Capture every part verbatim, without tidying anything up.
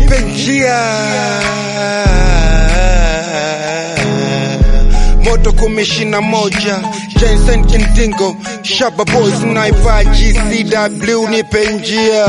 nipe njia. Moto kumishina moja Jensen Kindingo Shaba Boys Naiva G C W nipe njia.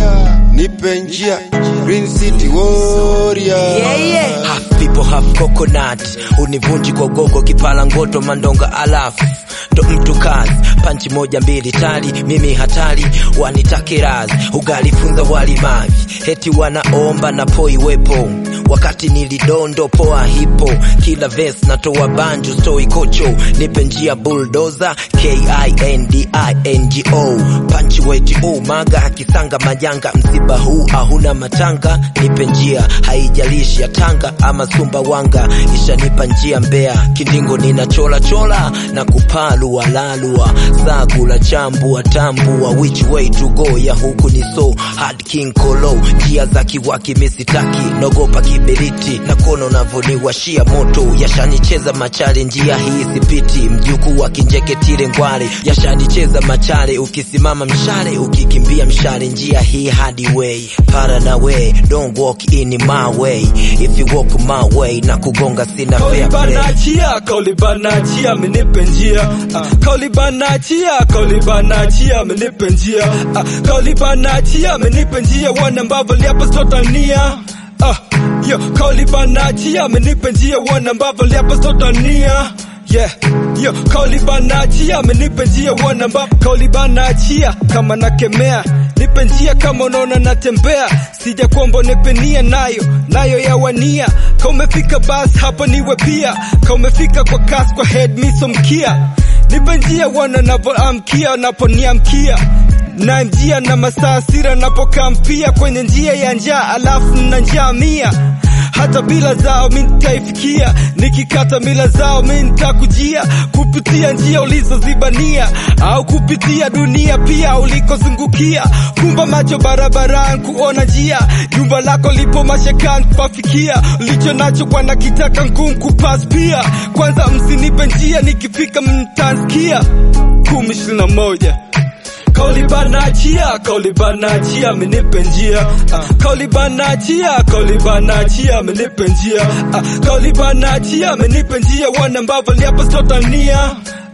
Nipe njia Green City Warrior. Yeah yeah. Half people half coconut. Univunji kwa gogo kipala ngoto mandonga alafu ndo mtu kazi, panchi moja mbili tali, mimi hatari, wanitake razi, ugalifunza wali mavi, heti wanaomba na poi wepo, wakati nilidondo poa hipo, kila verse natoa banjo, stoi kocho, nipe njia bulldozer, K I N D I N G O, panchi weti umaga, kisanga majanga, msiba huu ahuna matanga, nipe njia, haijalishi ya Tanga ama Sumbawanga, isha nipa njia Mbeya, Kindingo nina chola chola, na kupalu walalua, sagula chambua tambua, which way to go ya huku ni so hard king kolo, njia za kiwaki misitaki, nogopa kiberiti, na kono navoniwashia moto, yashanicheza machale njia hii sipiti, mjuku wa kinjeke tire ngwale, yashanicheza machale, ukisimama mshale, ukikimbia mshale, njia hii hard way, para na way, don't walk in my way, if you walk my way, na kugonga sina fair play. Kaulibanachia, kaulibanachia, menipe njia. Kaulibanachia, kaulibanachia, menipe njia. Kaulibanachia, menipe njia, wana mbavo liapa sotania. Yo, kaulibanachia, menipe njia, wana mbavo liapa sotania. Yeah, yo, kaulibanachia, menipe njia, wana mbavo. Kaulibanachia, kama nakemea, nipe njia kama unaona natembea, sija kuomba nipenia nayo, nayo ya wania, kama umefika basi hapa niwe pia, kama umefika kwa kasi kwa head miso mkia, nipe njia wana navoamkia, naponiamkia, na njia na masaa sira napokampia, kwenye njia ya njaa alafu na njaa mia, hata bila zao mimi nitaifikia, nikikata mila zao mimi nitakujia, kupitia njia ulizozibania, au kupitia dunia pia ulikozungukia, kumba macho barabarani kuona njia, jumba lako lipo mashakani kupafikia, ulicho nacho kwa nakitaka ngumu kupass pia, kwanza msinipe njia nikifika mtansikia, kumi ishirini na moja. Kaulibanachia, kaulibanachia, menipe njia. Kaulibanachia, kaulibanachia, menipe njia. Kaulibanachia, menipe njia, wana mbavo liapa sotania.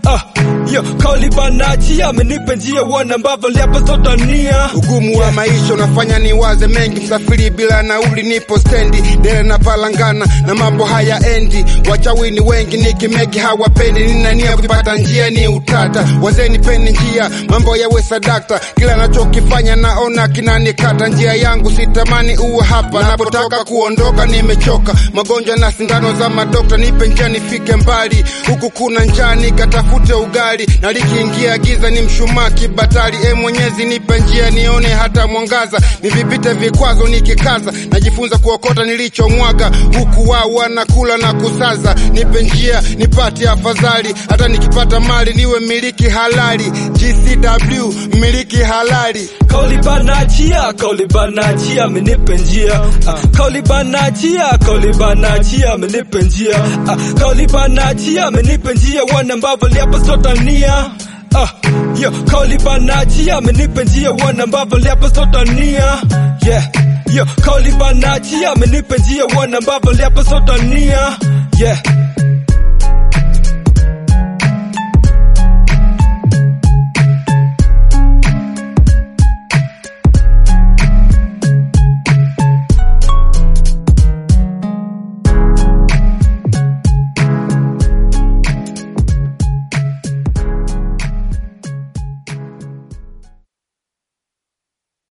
Yo, kaulibanachia, menipe njia, wana mbavo liapa sotania. Ugumu wa maisha unafanya niwaze mengi, msafiri bila nauli nipo stendi, dele na palangana na mambo haya endi, wachawini wengi nikimeki hawapendi, nina nia kupata njia ni utata, wazee nipeni njia, mambo yawe sadakta, kila nachokifanya naona kinanikata, njia yangu sitamani uwe hapa, napotaka kuondoka nimechoka, magonjwa na sindano za madokta, nipe njia nifike mbali, huku kuna njaa nikatafute ugali, na likiingia giza ni mshumaa kibatari, e Mwenyezi nipe njia nione hata mwangaza, nivipite vikwazo nikikaza, najifunza kuokota nilichomwaga, huku wao wanakula na kusaza, nipe njia nipate afadhali, hata nikipata mali niwe miliki halali, G C W miliki halali. Kaulibanachia, kaulibanachia, menipe njia. Kaulibanachia, kaulibanachia, menipe njia. Kaulibanachia, menipe njia, wana mbavo liapa sotania. Yo, kaulibanachia, menipe njia, wana mbavo liapa sotania. Yeah, yo, kaulibanachia, menipe njia, wana mbavo liapa sotania. Yeah.